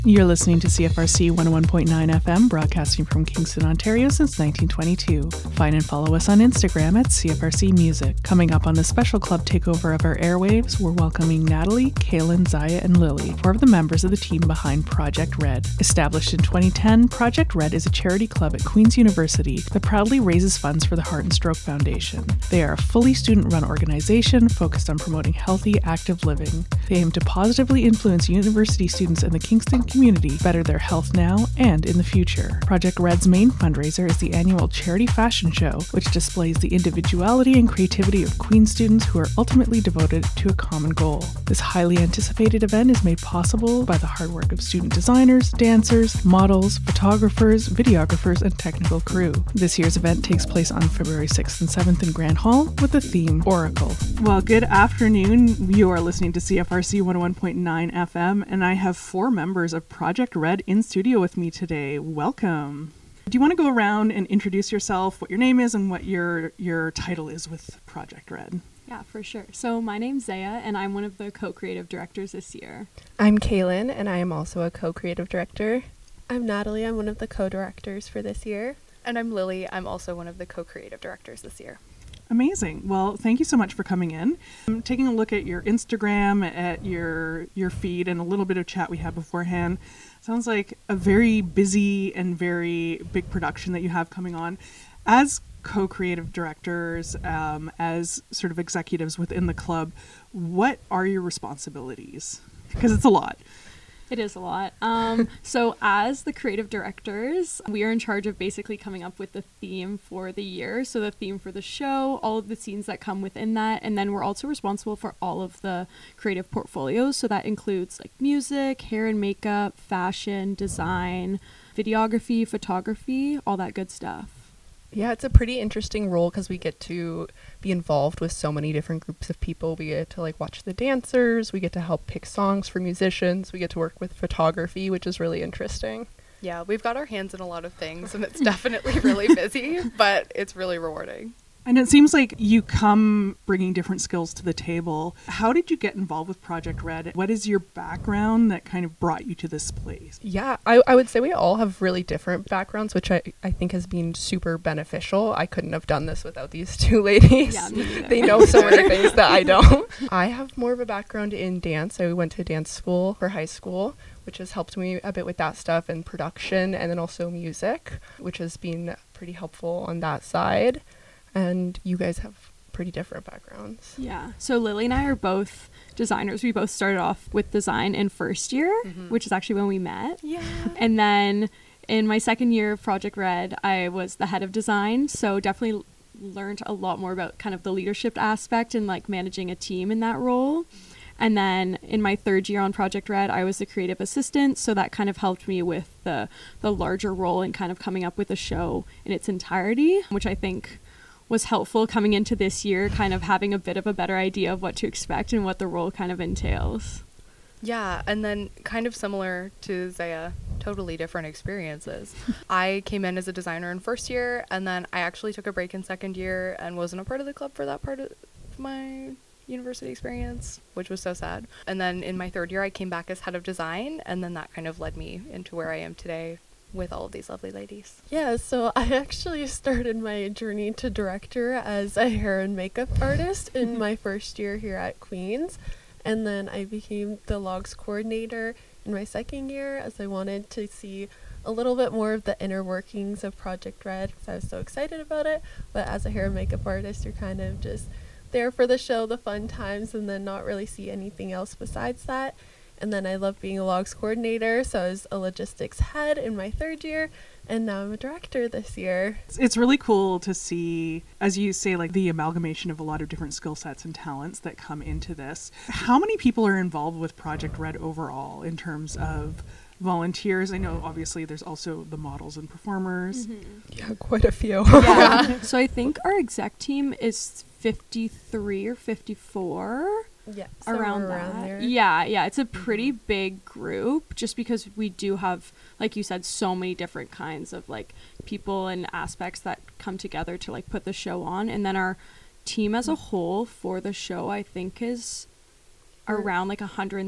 You're listening to CFRC 101.9 FM, broadcasting from Kingston, Ontario since 1922. Find and follow us on Instagram at CFRC Music. Coming up on the special club takeover of our airwaves, we're welcoming Natalie, Kaylin, Zaya, and Lily, four of the members of the team behind Project Red. Established in 2010, Project Red is a charity club at Queen's University that proudly raises funds for the Heart and Stroke Foundation. They are a fully student-run organization focused on promoting healthy, active living. They aim to positively influence university students in the Kingston community better their health now and in the future. Project Red's main fundraiser is the annual charity fashion show, which displays the individuality and creativity of Queen students who are ultimately devoted to a common goal. This highly anticipated event is made possible by the hard work of student designers, dancers, models, photographers, videographers, and technical crew. This year's event takes place on February 6th and 7th in Grand Hall with the theme Oracle. Well, good afternoon. You are listening to CFRC 101.9 FM, and I have four members of Project Red in studio with me today. Welcome. Do you want to go around and introduce yourself, what your name is, and what your title is with Project Red? Yeah, for sure. So my name's Zaya, and I'm one of the co-creative directors this year. I'm Kaylin, and I am also a co-creative director. I'm Natalie. I'm one of the co-directors for this year. And I'm Lily. I'm also one of the co-creative directors this year. Amazing. Well, thank you so much for coming in. I'm taking a look at your Instagram, at your feed, and a little bit of chat we had beforehand. Sounds like a very busy and very big production that you have coming on. As co-creative directors, as sort of executives within the club, what are your responsibilities? Because it's a lot. It is a lot. So as the creative directors, we are in charge of basically coming up with the theme for the year. So the theme for the show, all of the scenes that come within that. And then we're also responsible for all of the creative portfolios. So that includes like music, hair and makeup, fashion, design, videography, photography, all that good stuff. Yeah, it's a pretty interesting role because we get to be involved with so many different groups of people. We get to watch the dancers, we get to help pick songs for musicians, we get to work with photography, which is really interesting. Yeah, we've got our hands in a lot of things, and it's definitely really busy, but it's really rewarding. And it seems like you come bringing different skills to the table. How did you get involved with Project Red? What is your background that kind of brought you to this place? Yeah, I would say we all have really different backgrounds, which I think has been super beneficial. I couldn't have done this without these two ladies. Yeah, me neither. They know so many things that I don't. I have more of a background in dance. I went to dance school for high school, which has helped me a bit with that stuff and production, and then also music, which has been pretty helpful on that side. And you guys have pretty different backgrounds. Yeah. So Lily and I are both designers. We both started off with design in first year, which is actually when we met. Yeah. And then in my second year of Project Red, I was the head of design. So definitely learned a lot more about kind of the leadership aspect and like managing a team in that role. And then in my third year on Project Red, I was the creative assistant. So that kind of helped me with the larger role and kind of coming up with a show in its entirety, which I think was helpful coming into this year, kind of having a bit of a better idea of what to expect and what the role kind of entails. Yeah, and then kind of similar to Zaya, totally different experiences. I came in as a designer in first year, and then I actually took a break in second year and wasn't a part of the club for that part of my university experience, which was so sad. And then in my third year, I came back as head of design, and then that kind of led me into where I am today with all of these lovely ladies. Yeah, so I actually started my journey to director as a hair and makeup artist in my first year here at Queen's. And then I became the logs coordinator in my second year as I wanted to see a little bit more of the inner workings of Project Red because I was so excited about it. But as a hair and makeup artist, you're kind of just there for the show, the fun times, and then not really see anything else besides that. And then I love being a logs coordinator, so I was a logistics head in my third year, and now I'm a director this year. It's really cool to see, as you say, like the amalgamation of a lot of different skill sets and talents that come into this. How many people are involved with Project Red overall in terms of volunteers? I know obviously there's also the models and performers. Yeah, quite a few. Yeah. So I think our exec team is 53 or 54. Yeah, around that. There. Yeah, it's a pretty big group just because we do have, like you said, so many different kinds of like people and aspects that come together to like put the show on. And then our team as a whole for the show, I think, is around like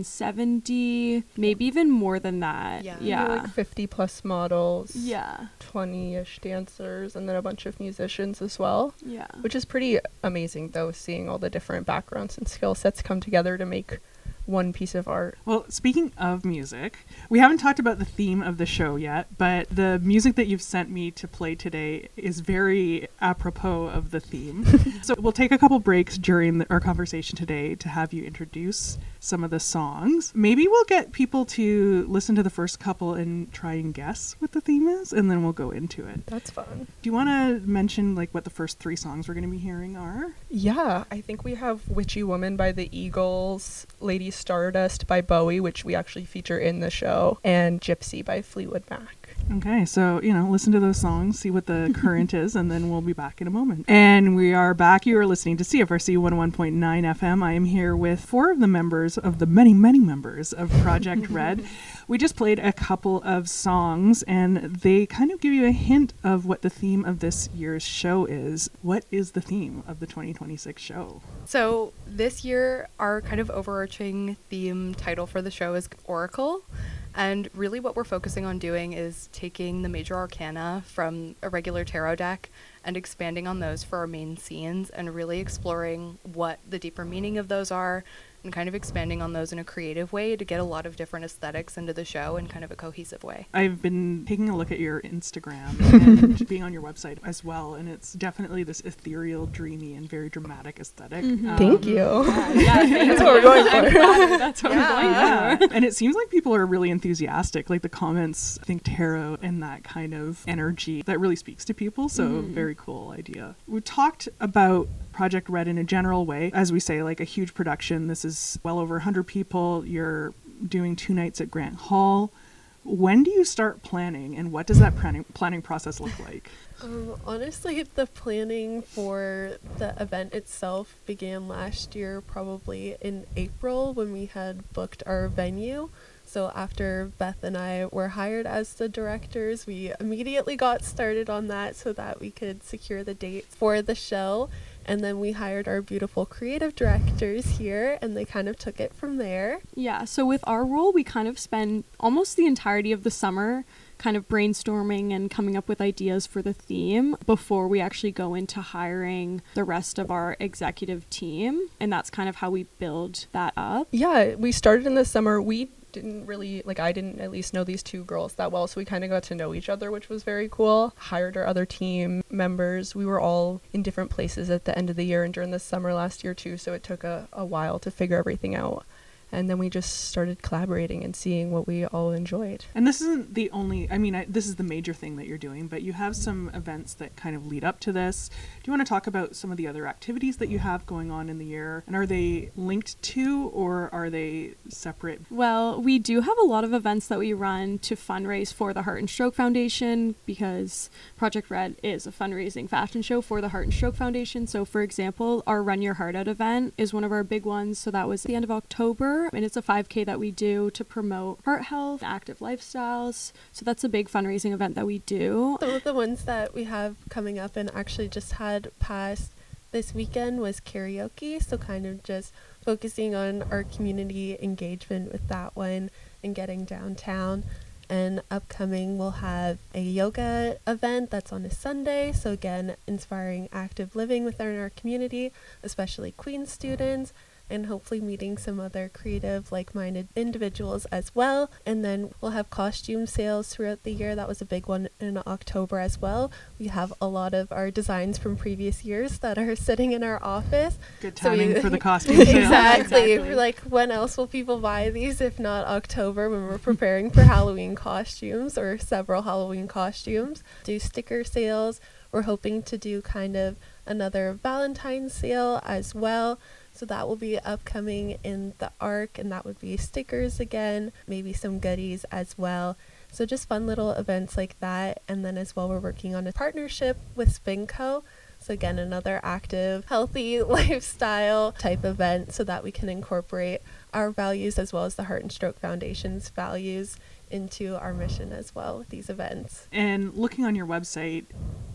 170, maybe even more than that. Yeah. Yeah. Like 50 plus models. Yeah. 20-ish dancers, and then a bunch of musicians as well. Yeah. Which is pretty amazing, though, seeing all the different backgrounds and skill sets come together to make one piece of art. Well, speaking of music, we haven't talked about the theme of the show yet, but the music that you've sent me to play today is very apropos of the theme. So we'll take a couple breaks during our conversation today to have you introduce some of the songs. Maybe we'll get people to listen to the first couple and try and guess what the theme is, and then we'll go into it. That's fun. Do you want to mention like what the first 3 songs we're going to be hearing are? Yeah, I think we have Witchy Woman by the Eagles, Lady Stardust by Bowie, which we actually feature in the show, and Gypsy by Fleetwood Mac. Okay, so, listen to those songs, see what the current is, and then we'll be back in a moment. And we are back. You are listening to CFRC 101.9 FM. I am here with 4 of the members of the many, many members of Project Red. We just played a couple of songs, and they kind of give you a hint of what the theme of this year's show is. What is the theme of the 2026 show? So this year, our kind of overarching theme title for the show is Oracle. And really what we're focusing on doing is taking the major arcana from a regular tarot deck and expanding on those for our main scenes and really exploring what the deeper meaning of those are and kind of expanding on those in a creative way to get a lot of different aesthetics into the show in kind of a cohesive way. I've been taking a look at your Instagram and being on your website as well, and it's definitely this ethereal, dreamy, and very dramatic aesthetic. Thank you. That's what we're going for. That's what we're going for. And it seems like people are really enthusiastic. Like the comments, I think tarot and that kind of energy that really speaks to people. So very cool idea. We talked about Project Red in a general way. As we say, like a huge production. This is well over 100 people. You're doing 2 nights at Grant Hall. When do you start planning, and what does that planning process look like? Honestly, the planning for the event itself began last year, probably in April, when we had booked our venue. So after Beth and I were hired as the directors, we immediately got started on that so that we could secure the dates for the show. And then we hired our beautiful creative directors here, and they kind of took it from there. Yeah, so with our role, we kind of spend almost the entirety of the summer kind of brainstorming and coming up with ideas for the theme before we actually go into hiring the rest of our executive team. And that's kind of how we build that up. Yeah, we started in the summer. We didn't really, I didn't at least know these 2 girls that well, so we kind of got to know each other, which was very cool. Hired our other team members. We were all in different places at the end of the year and during the summer last year too, so it took a while to figure everything out. And then we just started collaborating and seeing what we all enjoyed. And this isn't the only, this is the major thing that you're doing, but you have some events that kind of lead up to this. Do you want to talk about some of the other activities that you have going on in the year? And are they linked to, or are they separate? Well, we do have a lot of events that we run to fundraise for the Heart and Stroke Foundation, because Project Red is a fundraising fashion show for the Heart and Stroke Foundation. So for example, our Run Your Heart Out event is one of our big ones. So that was the end of October. And it's a 5K that we do to promote heart health, active lifestyles. So that's a big fundraising event that we do. Some of the ones that we have coming up and actually just had passed this weekend was karaoke. So kind of just focusing on our community engagement with that one and getting downtown. And upcoming, we'll have a yoga event that's on a Sunday. So again, inspiring active living within our community, especially Queen's students, and hopefully meeting some other creative, like-minded individuals as well. And then we'll have costume sales throughout the year. That was a big one in October as well. We have a lot of our designs from previous years that are sitting in our office. Good timing for the costume sale. Exactly. We're like, when else will people buy these if not October, when we're preparing for Halloween costumes or several Halloween costumes? Do sticker sales. We're hoping to do kind of another Valentine's sale as well. So that will be upcoming in the ARC, and that would be stickers again, maybe some goodies as well. So just fun little events like that. And then as well, we're working on a partnership with Spinco. So again, another active, healthy lifestyle type event so that we can incorporate our values as well as the Heart and Stroke Foundation's values into our mission as well with these events. And looking on your website,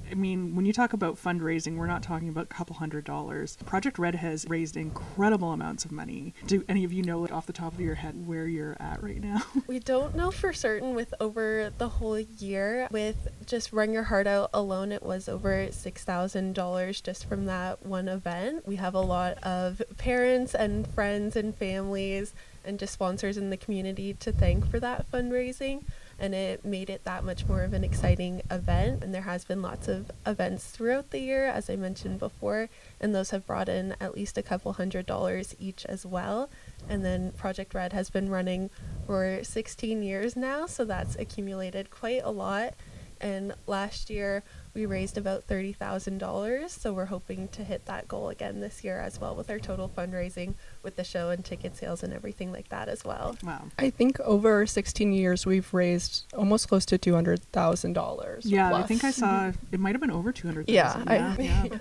I mean, when you talk about fundraising, we're not talking about a couple $100s. Project Red has raised incredible amounts of money. Do any of you know, like, off the top of your head where you're at right now? We don't know for certain with over the whole year. With just Run Your Heart Out alone, it was over $6,000 just from that one event. We have a lot of parents and friends and families and just sponsors in the community to thank for that fundraising. And it made it that much more of an exciting event. And there has been lots of events throughout the year, as I mentioned before, and those have brought in at least a couple $100s each as well. And then Project Red has been running for 16 years now, so that's accumulated quite a lot. And last year we raised about $30,000, so we're hoping to hit that goal again this year as well with our total fundraising with the show and ticket sales and everything like that as well. Wow. I think over 16 years we've raised almost close to $200,000. Yeah, plus. I think I saw it might have been over 200,000. Yeah, I yeah. to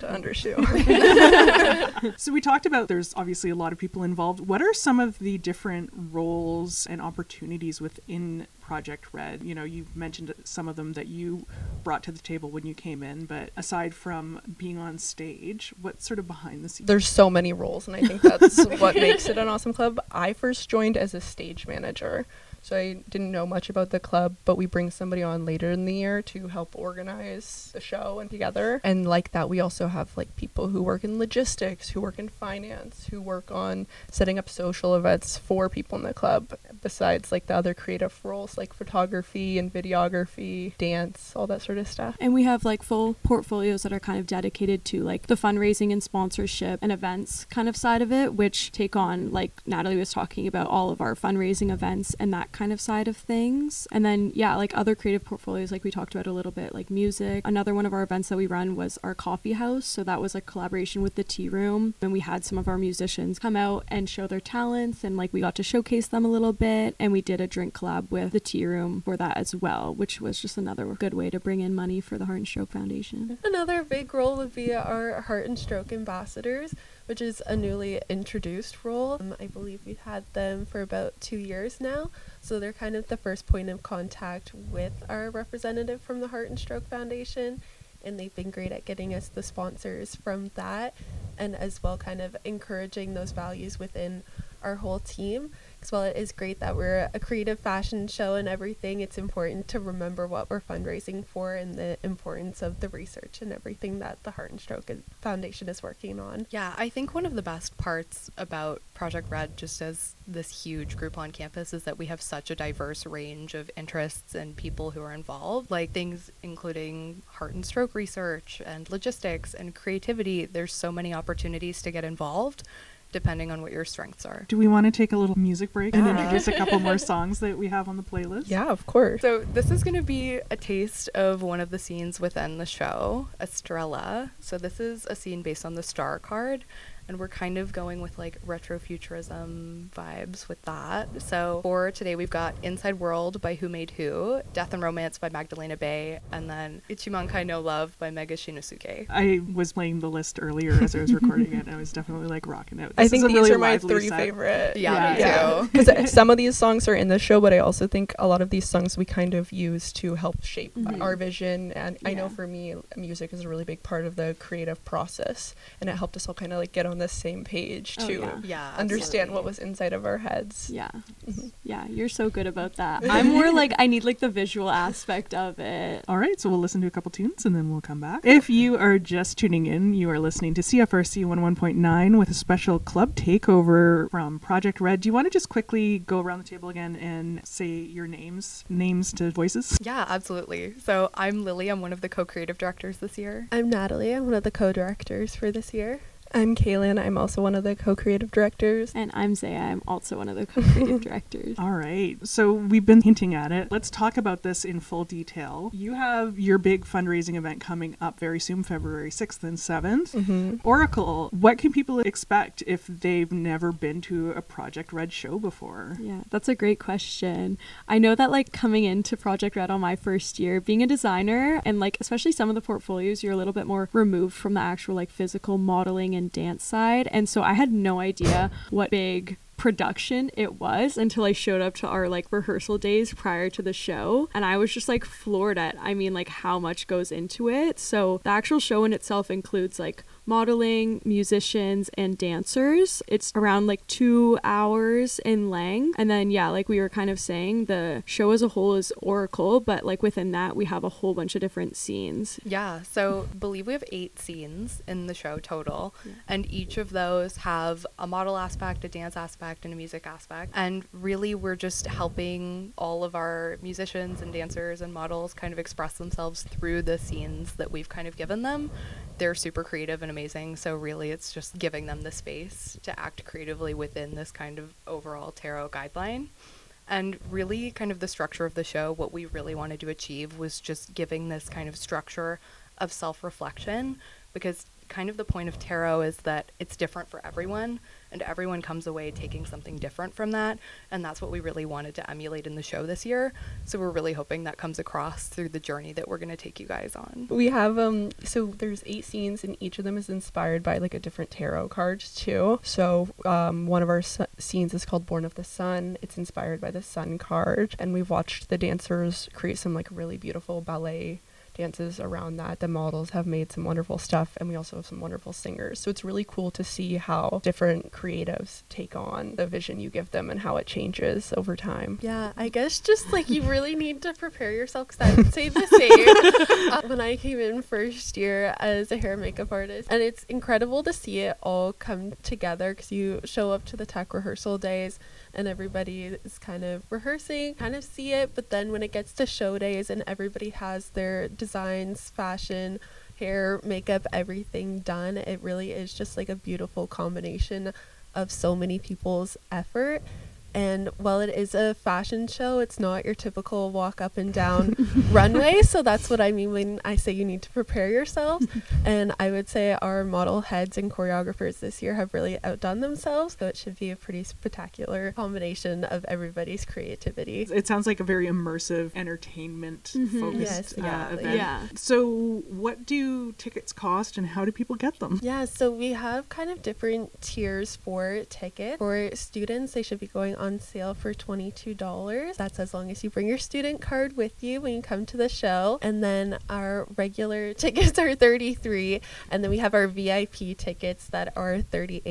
undershoot. So we talked about there's obviously a lot of people involved. What are some of the different roles and opportunities within Project Red? You know, you mentioned some of them that you brought to the table when you came in, but aside from being on stage, what's sort of behind the scenes? There's so many roles, and I think that's what makes it an awesome club. I first joined as a stage manager, so I didn't know much about the club, but we bring somebody on later in the year to help organize the show and together. And like that, we also have like people who work in logistics, who work in finance, who work on setting up social events for people in the club, besides like the other creative roles like photography and videography, dance, all that sort of stuff. And we have like full portfolios that are kind of dedicated to like the fundraising and sponsorship and events kind of side of it, which take on, like Natalie was talking about, all of our fundraising events and that kind of side of things. And then like other creative portfolios, like we talked about a little bit, like music. Another one of our events that we run was our coffee house, so that was a collaboration with the Tea Room, and we had some of our musicians come out and show their talents, and like we got to showcase them a little bit, and we did a drink collab with the Tea Room for that as well, which was just another good way to bring in money for the Heart and Stroke Foundation. Another big role would be our Heart and Stroke ambassadors, which is a newly introduced role. I believe we've had them for about 2 years now, so they're kind of the first point of contact with our representative from the Heart and Stroke Foundation, and they've been great at getting us the sponsors from that, and as well kind of encouraging those values within our whole team. Because while it is great that we're a creative fashion show and everything, it's important to remember what we're fundraising for and the importance of the research and everything that the Heart and Stroke Foundation is working on. Yeah, I think one of the best parts about Project Red, just as this huge group on campus, is that we have such a diverse range of interests and people who are involved, like things including heart and stroke research and logistics and creativity. There's so many opportunities to get involved, depending on what your strengths are. Do we want to take a little music break and introduce a couple more songs that we have on the playlist? Yeah, of course. So this is going to be a taste of one of the scenes within the show, Estrella. So this is a scene based on the star card, and we're kind of going with like retrofuturism vibes with that. So for today we've got Inside World by Who Made Who, Death and Romance by Magdalena Bay, and then Ichimonkai no Love by Mega Shinosuke. I was playing the list earlier as I was recording it, and I was definitely like rocking it. I think these really are my lively 3 set. favorite. Yeah, me too. Because some of these songs are in the show, but I also think a lot of these songs we kind of use to help shape our vision. And I know for me, music is a really big part of the creative process, and it helped us all kind of like get on the same page to understand what was inside of our heads. Yeah. Yeah, you're so good about that. I'm more like, I need like the visual aspect of it. All right, so we'll listen to a couple tunes and then we'll come back. If you are just tuning in, you are listening to CFRC 101.9 with a special club takeover from Project Red. Do you want to just quickly go around the table again and say your names to voices? Yeah, absolutely. So I'm Lily. I'm one of the co-creative directors this year. I'm Natalie. I'm one of the co-directors for this year. I'm Kaylin. I'm also one of the co-creative directors. And I'm Zaya. I'm also one of the co-creative directors. All right. So we've been hinting at it. Let's talk about this in full detail. You have your big fundraising event coming up very soon, February 6th and 7th. Oracle, what can people expect if they've never been to a Project Red show before? Yeah, that's a great question. I know that like coming into Project Red on my first year, being a designer and like especially some of the portfolios, you're a little bit more removed from the actual like physical modeling and dance side, and so I had no idea what big production it was until I showed up to our like rehearsal days prior to the show, and I was just like floored at, I mean, like how much goes into it. So the actual show in itself includes like modeling, musicians, and dancers. It's around like 2 hours in length. And then, yeah, like we were kind of saying, the show as a whole is Oracle, but like within that, we have a whole bunch of different scenes. Yeah, so I believe we have 8 scenes in the show total, and each of those have a model aspect, a dance aspect, and a music aspect. And really, we're just helping all of our musicians and dancers and models kind of express themselves through the scenes that we've kind of given them. They're super creative and amazing, so really it's just giving them the space to act creatively within this kind of overall tarot guideline. And really kind of the structure of the show, what we really wanted to achieve was just giving this kind of structure of self-reflection, because kind of the point of tarot is that it's different for everyone, and everyone comes away taking something different from that, and that's what we really wanted to emulate in the show this year. So we're really hoping that comes across through the journey that we're going to take you guys on. We have so there's 8 scenes, and each of them is inspired by like a different tarot card too. So one of our scenes is called Born of the Sun. It's inspired by the Sun card, and we've watched the dancers create some like really beautiful ballet dances around that. The models have made some wonderful stuff, and we also have some wonderful singers. So it's really cool to see how different creatives take on the vision you give them and how it changes over time. Yeah, I guess just like you really need to prepare yourself, because I would say the same when I came in first year as a hair and makeup artist. And it's incredible to see it all come together, because you show up to the tech rehearsal days and everybody is kind of rehearsing, kind of see it, but then when it gets to show days and everybody has their designs, fashion, hair, makeup, everything done, it really is just like a beautiful combination of so many people's effort. And while it is a fashion show, it's not your typical walk up and down runway. So that's what I mean when I say you need to prepare yourselves. And I would say our model heads and choreographers this year have really outdone themselves. So it should be a pretty spectacular combination of everybody's creativity. It sounds like a very immersive, entertainment focused Yes, exactly. event. Yeah. So what do tickets cost, and how do people get them? Yeah, so we have kind of different tiers for tickets. For students, they should be going on sale for $22. That's as long as you bring your student card with you when you come to the show. And then our regular tickets are $33, and then we have our VIP tickets that are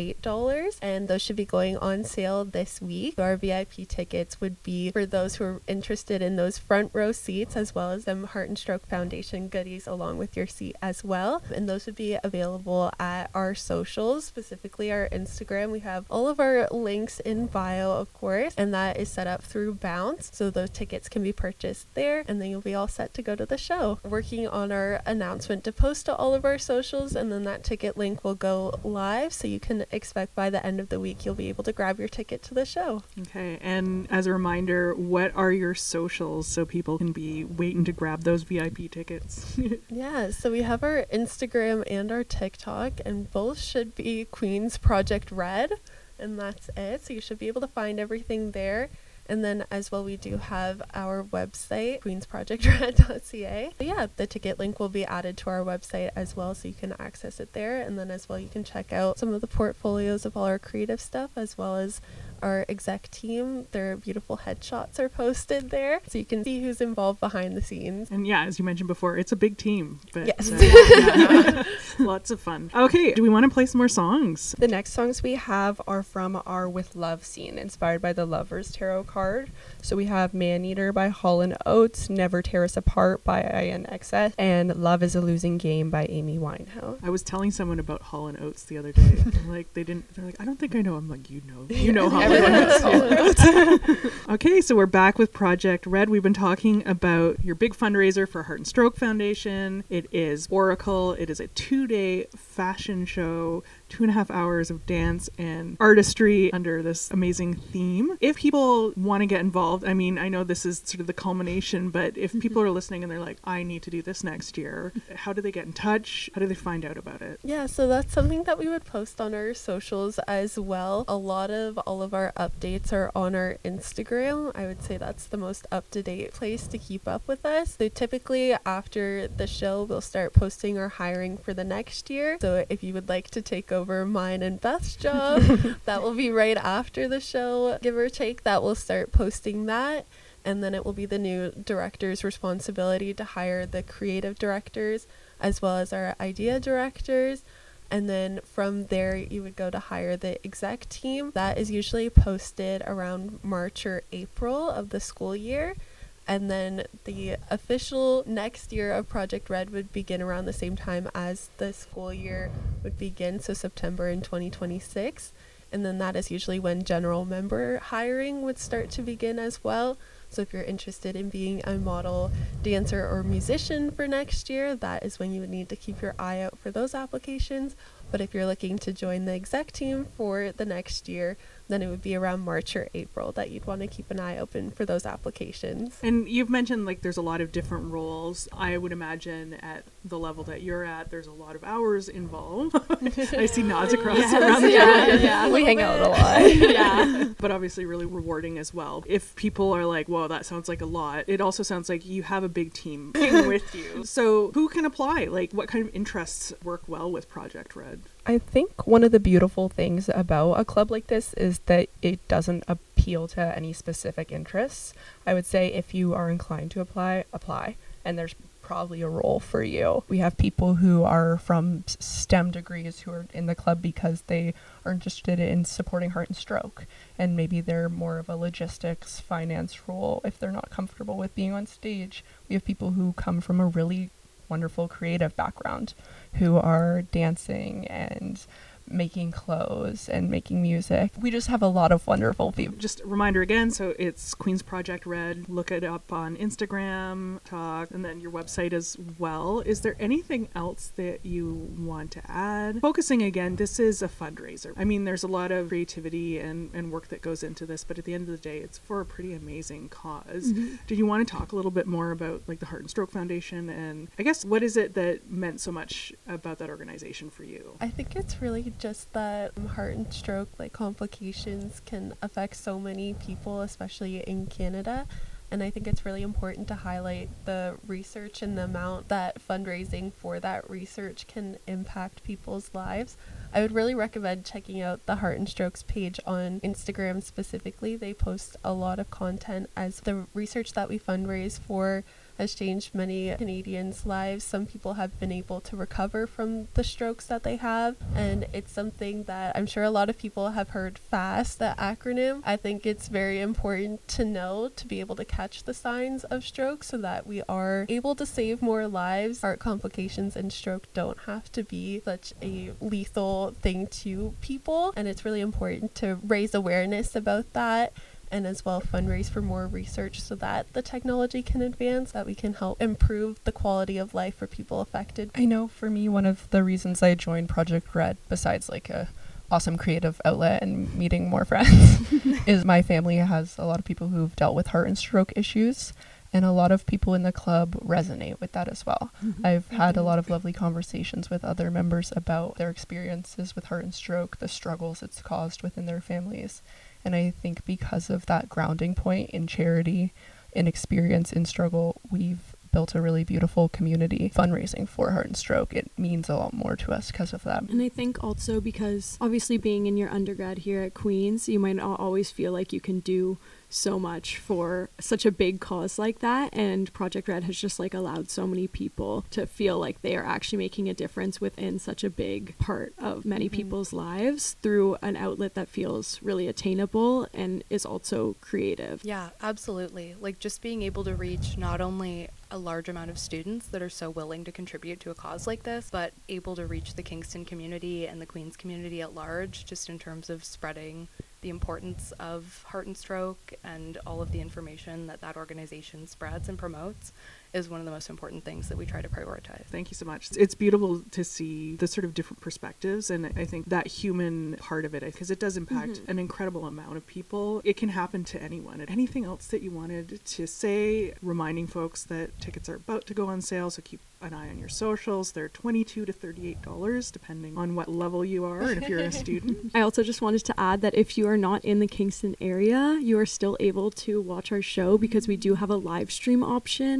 $38, and those should be going on sale this week. So our VIP tickets would be for those who are interested in those front row seats, as well as them Heart and Stroke Foundation goodies along with your seat as well. And those would be available at our socials, specifically our Instagram. We have all of our links in bio, of course, and that is set up through Bounce, so those tickets can be purchased there, and then you'll be all set to go to the show. Working on our announcement to post to all of our socials, and then that ticket link will go live, so you can expect by the end of the week you'll be able to grab your ticket to the show. Okay, and as a reminder, what are your socials so people can be waiting to grab those VIP tickets? Yeah, so we have our Instagram and our TikTok, and both should be Queen's Project Red, and that's it. So you should be able to find everything there. And then as well, we do have our website, queensprojectred.ca. So yeah, the ticket link will be added to our website as well, so you can access it there. And then as well, you can check out some of the portfolios of all our creative stuff, as well as our exec team. Their beautiful headshots are posted there, so you can see who's involved behind the scenes. And yeah, as you mentioned before, it's a big team. But, Yes. yeah, lots of fun. Okay, do we want to play some more songs? The next songs we have are from our With Love scene, inspired by the Lovers Tarot card. So we have Maneater by Hall & Oates, Never Tear Us Apart by INXS, and Love is a Losing Game by Amy Winehouse. I was telling someone about Hall & Oates the other day. I'm like, they're like, I don't think I know. I'm like, you know Hall & Oates. Okay, so we're back with Project Red. We've been talking about your big fundraiser for Heart and Stroke Foundation. It is Oracle. It is a 2-day fashion show, 2.5 hours of dance and artistry under this amazing theme. If people want to get involved, I mean, I know this is sort of the culmination, but if people are listening and they're like, I need to do this next year, how do they get in touch? How do they find out about it? Yeah, so that's something that we would post on our socials as well. A lot of all of our updates are on our Instagram. I would say that's the most up-to-date place to keep up with us. So typically after the show, we'll start posting our hiring for the next year. So if you would like to take over mine and Beth's job. That will be right after the show, give or take. That will start posting that. And then it will be the new director's responsibility to hire the creative directors as well as our idea directors. And then from there, you would go to hire the exec team. That is usually posted around March or April of the school year. And then the official next year of Project Red would begin around the same time as the school year would begin, so September in 2026. And then that is usually when general member hiring would start to begin as well. So if you're interested in being a model dancer or musician for next year, that is when you would need to keep your eye out for those applications. But if you're looking to join the exec team for the next year, then it would be around March or April that you'd want to keep an eye open for those applications. And you've mentioned like there's a lot of different roles. I would imagine at the level that you're at, there's a lot of hours involved. I see nods across around the table. Yeah. We hang out a lot. Yeah. But obviously really rewarding as well. If people are like, whoa, that sounds like a lot, it also sounds like you have a big team with you. So who can apply? Like what kind of interests work well with Project Red? I think one of the beautiful things about a club like this is that it doesn't appeal to any specific interests. I would say if you are inclined to apply, and there's probably a role for you. We have people who are from STEM degrees who are in the club because they are interested in supporting heart and stroke, and maybe they're more of a logistics, finance role if they're not comfortable with being on stage. We have people who come from a really wonderful creative background who are dancing and making clothes and making music. We just have a lot of wonderful people. Just a reminder again, so it's Queen's Project Red. Look it up on Instagram, talk, and then your website as well. Is there anything else that you want to add? Focusing again, this is a fundraiser. I mean, there's a lot of creativity and work that goes into this, but at the end of the day, it's for a pretty amazing cause. Mm-hmm. Do you want to talk a little bit more about like the Heart and Stroke Foundation, and I guess what is it that meant so much about that organization for you? I think it's really just that heart and stroke complications can affect so many people, especially in Canada. And I think it's really important to highlight the research and the amount that fundraising for that research can impact people's lives. I would really recommend checking out the Heart and Strokes page on Instagram specifically. They post a lot of content as the research that we fundraise for has changed many Canadians' lives. Some people have been able to recover from the strokes that they have, and it's something that I'm sure a lot of people have heard FAST, the acronym. I think it's very important to know to be able to catch the signs of stroke so that we are able to save more lives. Heart complications and stroke don't have to be such a lethal thing to people, and it's really important to raise awareness about that, and as well fundraise for more research so that the technology can advance, that we can help improve the quality of life for people affected. I know for me, one of the reasons I joined Project Red, besides like a awesome creative outlet and meeting more friends, is my family has a lot of people who've dealt with heart and stroke issues, and a lot of people in the club resonate with that as well. Mm-hmm. I've had a lot of lovely conversations with other members about their experiences with heart and stroke, the struggles it's caused within their families. And I think because of that grounding point in charity, in experience, in struggle, we've built a really beautiful community fundraising for heart and stroke. It means a lot more to us because of that. And I think also because obviously being in your undergrad here at Queen's, you might not always feel like you can do so much for such a big cause like that, and Project Red has just allowed so many people to feel like they are actually making a difference within such a big part of many people's lives through an outlet that feels really attainable and is also creative. Yeah, absolutely. Just being able to reach not only a large amount of students that are so willing to contribute to a cause like this, but able to reach the Kingston community and the Queen's community at large, just in terms of spreading the importance of heart and stroke and all of the information that organization spreads and promotes is one of the most important things that we try to prioritize. Thank you so much. It's beautiful to see the sort of different perspectives, and I think that human part of it, because it does impact an incredible amount of people. It can happen to anyone. Anything else that you wanted to say, reminding folks that tickets are about to go on sale, so keep an eye on your socials. They're $22 to $38 depending on what level you are and if you're a student. I also just wanted to add that if you are not in the Kingston area, you are still able to watch our show because we do have a live stream option for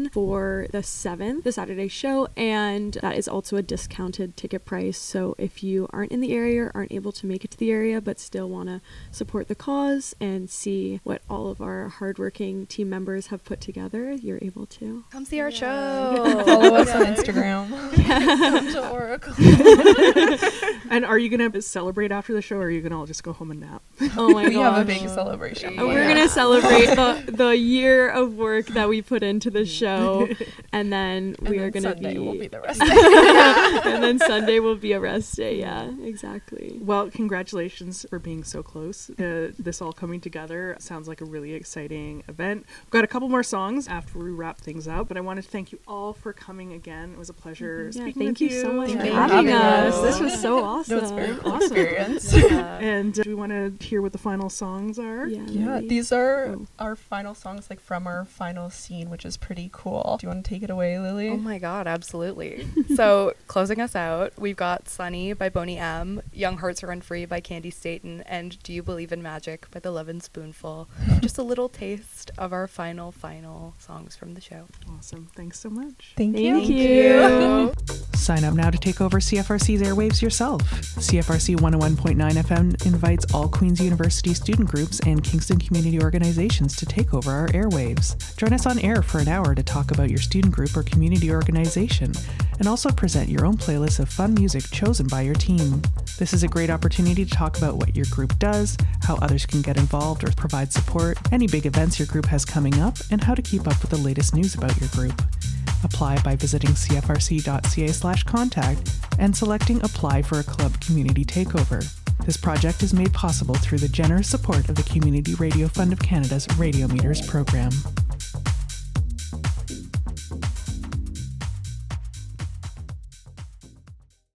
for the 7th, the Saturday show, and that is also a discounted ticket price. So if you aren't in the area or aren't able to make it to the area but still want to support the cause and see what all of our hardworking team members have put together, you're able to. Come see our show. Follow us on Instagram. Come to Oracle. And are you going to celebrate after the show, or are you going to all just go home and nap? Oh my We have a gosh. big celebration. Yeah. We're going to celebrate the year of work that we put into the show, and then we are going to Sunday will be the rest. and then Sunday will be a rest day. Yeah, exactly. Well, congratulations for being so close. This all coming together sounds like a really exciting event. We've got a couple more songs after we wrap things up, but I want to thank you all for coming again. It was a pleasure speaking thank with you so much Thank for you. having us. us. This was so awesome. No, it's very cool Awesome. experience. And do we want to hear what the final songs are? Yeah, maybe. these are Oh. our final songs, like from our final scene, which is pretty cool. Do you want to take it away, Lily? Oh my god, absolutely. So, closing us out, we've got Sunny by Boney M, Young Hearts Run Free by Candy Staten, and Do You Believe in Magic by The Lovin' Spoonful. Just a little taste of our final songs from the show. Awesome. Thanks so much. Thank you. Thank you. Sign up now to take over CFRC's airwaves yourself. CFRC 101.9 FM invites all Queen's University student groups and Kingston community organizations to take over our airwaves. Join us on air for an hour to talk about your student group or community organization, and also present your own playlist of fun music chosen by your team. This is a great opportunity to talk about what your group does, how others can get involved or provide support, any big events your group has coming up, and how to keep up with the latest news about your group. Apply by visiting cfrc.ca/contact and selecting Apply for a Club Community Takeover. This project is made possible through the generous support of the Community Radio Fund of Canada's Radio Meters program.